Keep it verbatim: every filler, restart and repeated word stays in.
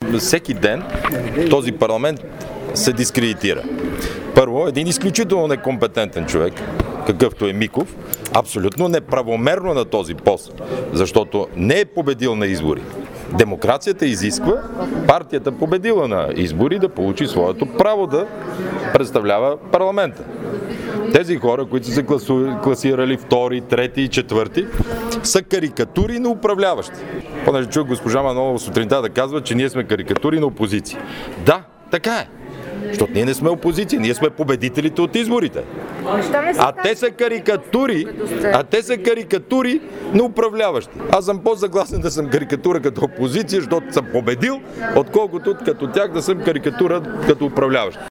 всеки ден този парламент се дискредитира. Първо, един изключително некомпетентен човек, какъвто е Миков, абсолютно неправомерно на този пост, защото не е победил на избори. Демокрацията изисква партията победила на избори да получи своето право да представлява парламента. Тези хора, които са се класирали втори, трети и четвърти, са карикатури на управляващи. Понеже чух госпожа Манолова сутринта да казва, че ние сме карикатури на опозиция. Да, така е. Защото ние не сме опозиция, ние сме победителите от изборите. А те са карикатури, а те са карикатури на управляващи. Аз съм по-съгласен да съм карикатура като опозиция, защото съм победил, отколкото като тях да съм карикатура като управляващ.